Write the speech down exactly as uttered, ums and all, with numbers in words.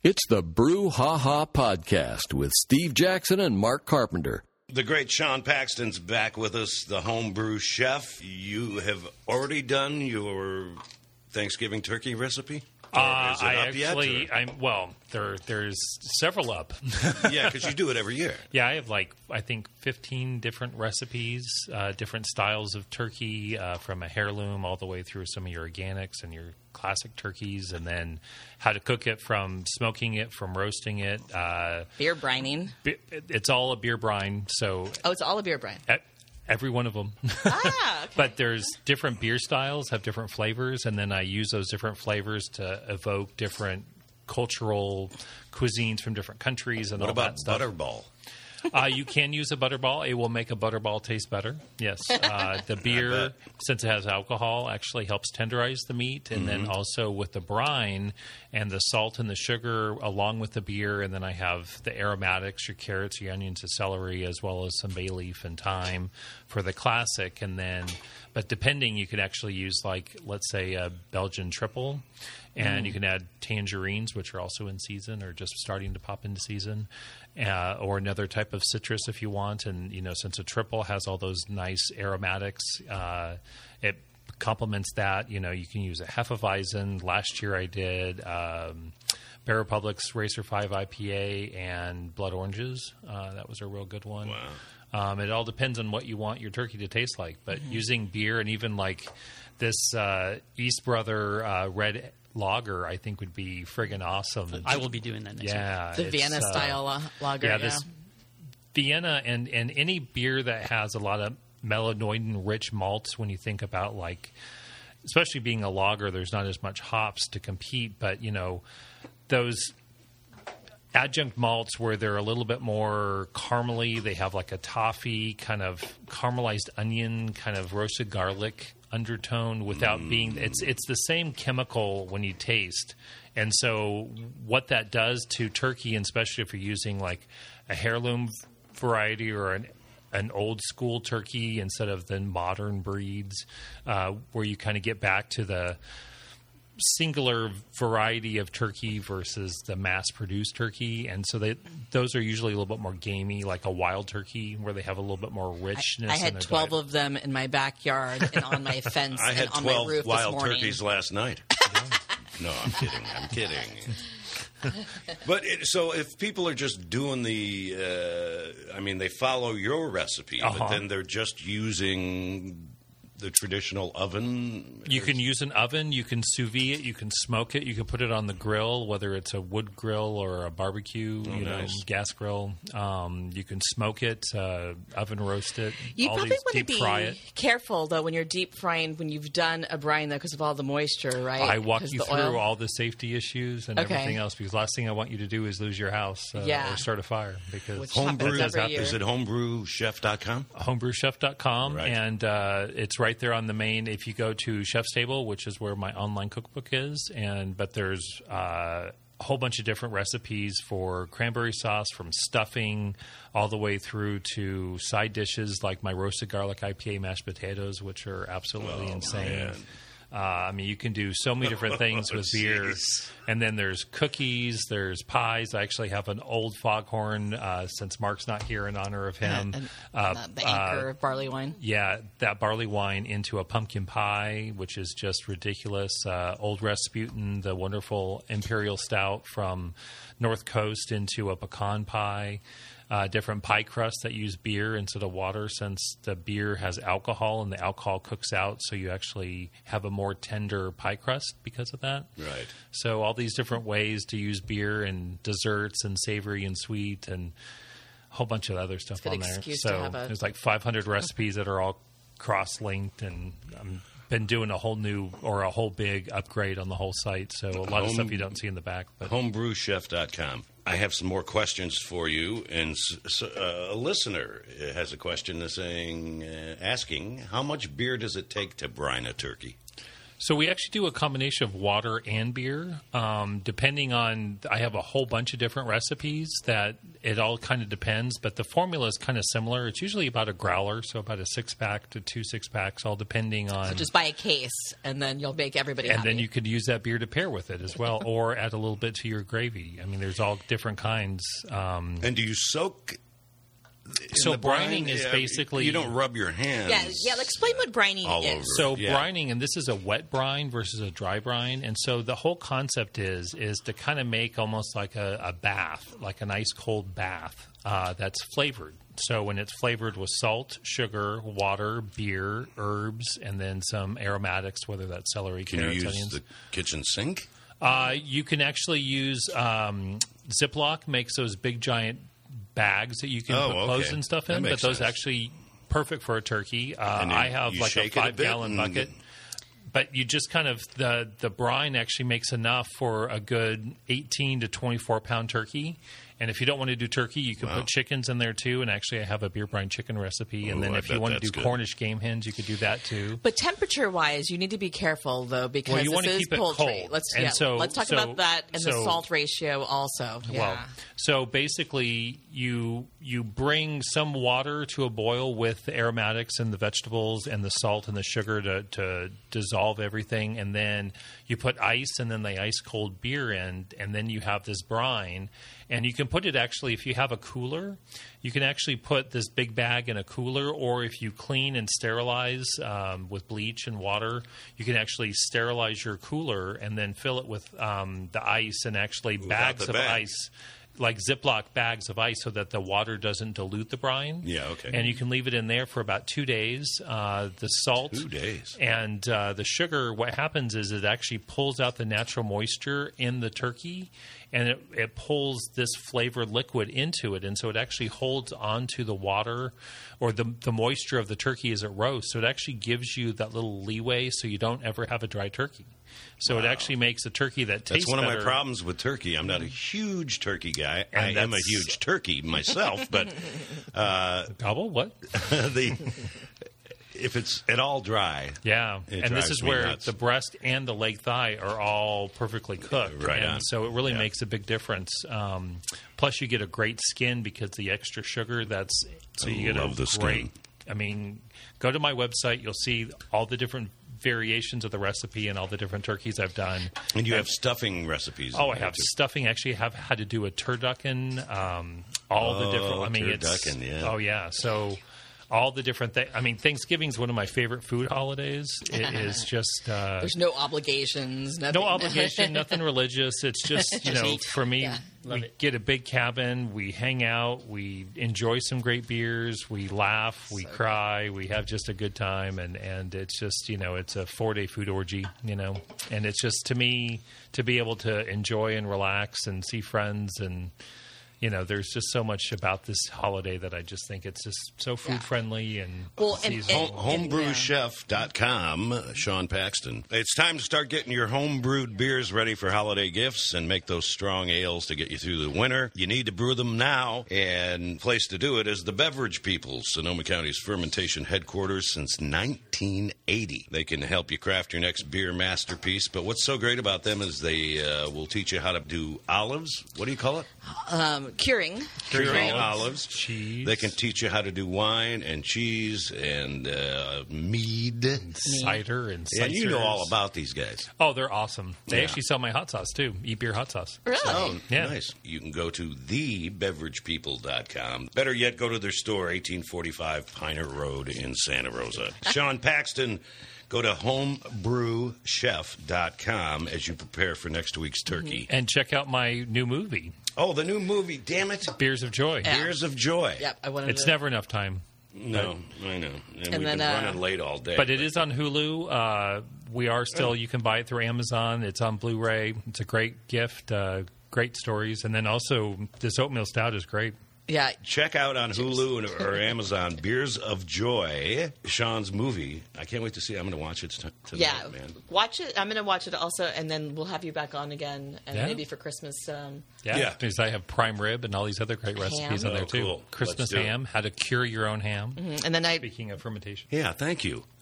It's the Brew Ha Ha Podcast with Steve Jackson and Mark Carpenter. The great Sean Paxton's back with us, the homebrew chef. You have already done your Thanksgiving turkey recipe? Uh, I actually, yet, I'm well. There, there's several up. Yeah, because you do it every year. Yeah, I have like I think fifteen different recipes, uh, different styles of turkey, uh, from a heirloom all the way through some of your organics and your classic turkeys, and then how to cook it from smoking it, from roasting it, uh, beer brining. Be, it's all a beer brine. So oh, it's all a beer brine. At, Every one of them. Ah, okay. But there's different beer styles, have different flavors, and then I use those different flavors to evoke different cultural cuisines from different countries and what all about that stuff. Butterball? Uh, you can use a butterball. It will make a butterball taste better. Yes. Uh, the beer, since it has alcohol, actually helps tenderize the meat. And mm-hmm. then also with the brine and the salt and the sugar along with the beer. And then I have the aromatics, your carrots, your onions, the celery, as well as some bay leaf and thyme for the classic. And then, but depending, you could actually use like, let's say a Belgian triple. And mm. you can add tangerines, which are also in season or just starting to pop into season, uh, or another type of citrus if you want. And, you know, since a triple has all those nice aromatics, uh, it complements that. You know, you can use a Hefeweizen. Last year I did um, Bear Republic's Racer five I P A and Blood Oranges. Uh, that was a real good one. Wow. Um, it all depends on what you want your turkey to taste like. But mm-hmm. using beer and even like this uh, East Brother uh, red lager, I think, would be friggin' awesome. I will be doing that next yeah, week. The Vienna uh, style lager. Yeah, yeah, this Vienna and, and any beer that has a lot of melanoidin rich malts, when you think about, like, especially being a lager, there's not as much hops to compete, but, you know, those adjunct malts where they're a little bit more caramely, they have like a toffee, kind of caramelized onion, kind of roasted garlic undertone without mm. being it's it's the same chemical when you taste. And so what that does to turkey, and especially if you're using like a heirloom variety or an an old school turkey instead of the modern breeds, uh, where you kind of get back to the singular variety of turkey versus the mass-produced turkey. And so they, those are usually a little bit more gamey, like a wild turkey, where they have a little bit more richness. I, I had twelve diet. Of them in my backyard and on my fence I had and on twelve my roof wild this morning. turkeys last night. No, I'm kidding. I'm kidding. But it, so if people are just doing the, uh, I mean, they follow your recipe, uh-huh. but then they're just using the traditional oven? You can use an oven. You can sous vide it. You can smoke it. You can put it on the grill, whether it's a wood grill or a barbecue, oh, you know, nice. gas grill. Um, you can smoke it, uh, oven roast it. You all probably these, want to deep be fry it. careful, though, when you're deep frying, when you've done a brine, though, because of all the moisture, right? I walk you through oil. all the safety issues and okay. everything else, because last thing I want you to do is lose your house uh, yeah. or start a fire. Because Which homebrew is it homebrew chef dot com? homebrew chef dot com, right. and uh, it's right there on the main. If you go to Chef's Table, which is where my online cookbook is, and but there's uh, a whole bunch of different recipes for cranberry sauce, from stuffing all the way through to side dishes like my roasted garlic I P A mashed potatoes, which are absolutely oh, insane. Man. Uh, I mean, you can do so many different things with beer. And then there's cookies, there's pies. I actually have an old foghorn, uh, since Mark's not here, in honor of him. And, uh, the Anchor uh, barley wine. Yeah, that barley wine into a pumpkin pie, which is just ridiculous. Uh, old Rasputin, the wonderful imperial stout from North Coast, into a pecan pie. Uh, different pie crusts that use beer instead of water, since the beer has alcohol and the alcohol cooks out, so you actually have a more tender pie crust because of that. Right. So all these different ways to use beer, and desserts, and savory and sweet, and a whole bunch of other stuff on there. So a... there's like five hundred recipes that are all cross-linked, and I'm been doing a whole new or a whole big upgrade on the whole site. So a lot Home, of stuff you don't see in the back. But homebrew chef dot com. I have some more questions for you, and uh, a listener has a question saying, uh, asking, how much beer does it take to brine a turkey? So we actually do a combination of water and beer, um, depending on. I have a whole bunch of different recipes that it all kind of depends, but the formula is kind of similar. It's usually about a growler, so about a six pack to two six packs, all depending on. So just buy a case, and then you'll make everybody and happy. then you could use that beer to pair with it as well, or add a little bit to your gravy. I mean, there's all different kinds. Um, And do you soak? in So the brine? brining is Yeah, basically- you don't rub your hands. yeah, yeah. Like, explain what brining all is. over. So Yeah. brining, and this is a wet brine versus a dry brine, and so the whole concept is is to kind of make almost like a, a bath, like an ice cold bath uh, that's flavored. So when it's flavored with salt, sugar, water, beer, herbs, and then some aromatics, whether that's celery, Can you carrots, use onions. the kitchen sink? Uh, you can actually use um, Ziploc makes those big giant bags that you can Oh, put clothes okay. and stuff That in, but makes those sense. actually perfect for a turkey. Uh, And then I have you like a shake it a five bit gallon and- bucket. But you just kind of the the brine actually makes enough for a good eighteen to twenty-four pound turkey. And if you don't want to do turkey, you can Wow. put chickens in there too. And actually, I have a beer brine chicken recipe. And Ooh, then I if you bet want to that's do good. Cornish game hens, you could do that too. But temperature-wise, you need to be careful though, because Well, you this wanna is keep it poultry. cold. Let's And yeah, so- let's talk so- about that and the so- salt ratio also. Yeah. Well, so basically, you you bring some water to a boil with the aromatics and the vegetables and the salt and the sugar to, to dissolve everything, and then you put ice and then the ice cold beer in, and then you have this brine. And you can put it actually, if you have a cooler, you can actually put this big bag in a cooler, or if you clean and sterilize um, with bleach and water, you can actually sterilize your cooler and then fill it with um, the ice and actually Without bags the of bag. ice, like Ziploc bags of ice, so that the water doesn't dilute the brine. Yeah, okay. And you can leave it in there for about two days. Uh, the salt Two days. and uh, the sugar, what happens is it actually pulls out the natural moisture in the turkey, and it, it pulls this flavored liquid into it, and so it actually holds onto the water or the the moisture of the turkey as it roasts. So it actually gives you that little leeway, so you don't ever have a dry turkey. So it actually makes a turkey that tastes That's one of my better. problems with turkey. I'm not a huge turkey guy. And I am a that's- huge turkey myself, but uh, Gobble? What? the if it's at all dry, Yeah, It and this drives is me where nuts. the breast and the leg thigh are all perfectly cooked, Right and on. so it really Yeah. makes a big difference. Um, plus, you get a great skin because the extra sugar. That's so I you get love a the skin. great. I mean, go to my website. You'll see all the different variations of the recipe and all the different turkeys I've done. and you have stuffing recipes. Oh, in I there, have too. stuffing. Actually, I have had to do a turducken. Um, all the different. Oh, I mean, it's. turducken, yeah. Oh yeah. So. All the different things. I mean, Thanksgiving's one of my favorite food holidays. It is just uh, There's no obligations. Nothing. no obligation, nothing religious. It's just, you Just know, eat. for me, Yeah, love we it. get a big cabin, we hang out, we enjoy some great beers, we laugh, we cry, we have just a good time, and, and it's just, you know, it's a four day food orgy, you know, and it's just, to me, to be able to enjoy and relax and see friends, and you know, there's just so much about this holiday that I just think it's just so food Yeah. friendly and Well, and- seasonal. and- Home, homebrew chef dot com, Sean Paxton. It's time to start getting your homebrewed beers ready for holiday gifts and make those strong ales to get you through the winter. You need to brew them now, and place to do it is the Beverage People, Sonoma County's fermentation headquarters since nineteen eighty. They can help you craft your next beer masterpiece, but what's so great about them is they uh, will teach you how to do olives. What do you call it? Um, curing. Curing olives, olives. cheese. They can teach you how to do wine and cheese and uh, mead. cider and Yeah, you know ciders. all about these guys. Oh, they're awesome. They Yeah. actually sell my hot sauce too. Eat beer hot sauce. Really? Oh, Yeah. nice. You can go to the beverage people dot com. Better yet, go to their store, eighteen forty-five Piner Road in Santa Rosa. Sean Paxton, go to homebrew chef dot com as you prepare for next week's turkey. And check out my new movie, Oh, the new movie, damn it. Beers of Joy. Yeah. Beers of Joy. Yep, I wanted It's to. never enough time. No, I know. And, we've then, been uh, running late all day. But it is on Hulu. Uh, we are still, you can buy it through Amazon. It's on Blu-ray. It's a great gift, uh, great stories. And then also, this oatmeal stout is great. Yeah. Check out on Hulu and- or Amazon Beers of Joy, Sean's movie. I can't wait to see it. I'm going to watch it t- tonight, Yeah, man. watch it. I'm going to watch it also, and then we'll have you back on again, and Yeah. maybe for Christmas. Um, Yeah. Yeah. Because I have prime rib and all these other great recipes Ham. on there Oh, too. cool. Christmas Let's do it. ham, how to cure your own ham. and then I Speaking of fermentation. Yeah, thank you.